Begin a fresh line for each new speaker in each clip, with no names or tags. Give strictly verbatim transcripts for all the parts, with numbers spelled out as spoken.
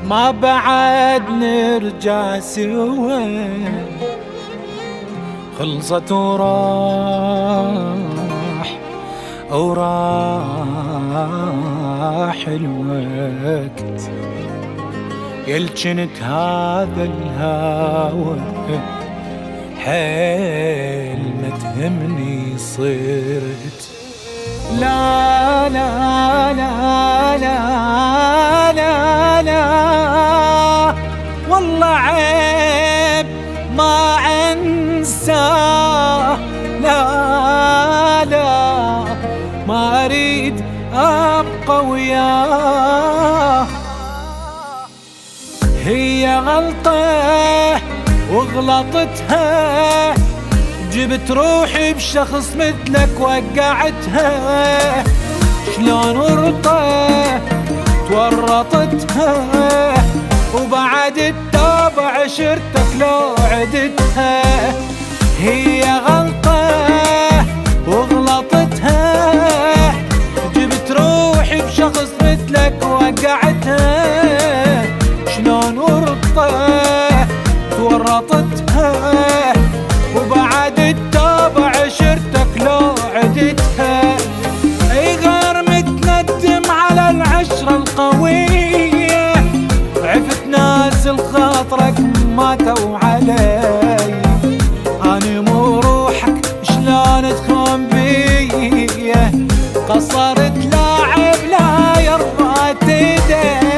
ما بعد نرجع سوا، خلصت وراح وراح الوقت. يلجنت هذا الهوى حيل ما تهمني صرت. لا لا لا لا لا لا والله عيب ما انساه. لا لا ما اريد ابقى وياه. هي غلطة وغلطتها، جبت روحي بشخص مثلك وقعتها. شلون ورطة تورطتها، وبعد التوبة عشرتك لو عدتها. هي غلطة وغلطتها، جبت روحي بشخص مثلك وقعتها. شلون ورطة تورطتها، وبعد التوبة عشرتك لو عدتها. اي غير متندم على العشرة القوية، عفت ناس الخاطرك ماتوا علي. اني مو روحك شلون تخون بيه، قصرت لاعب لا يرضى تدي.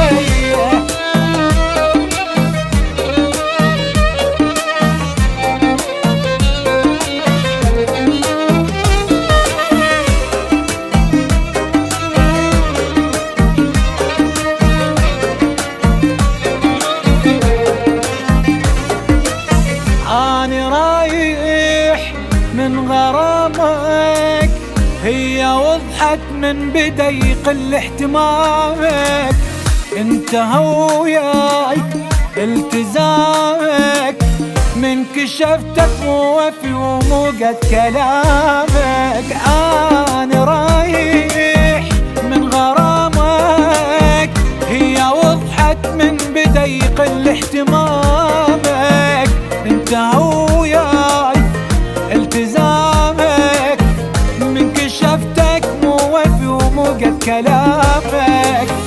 أنا رايح من غرامك، هي وضحت من بدا يقل اهتمامك. انتهى وياي التزامك، من كشفتك مو وفي ومو قد كلامك. أنا رايح من غرامك، هي وضحت من بدا يقل اهتمامك. انتهى وياي التزامك، من كشفتك مو وفي ومو قد كلامك.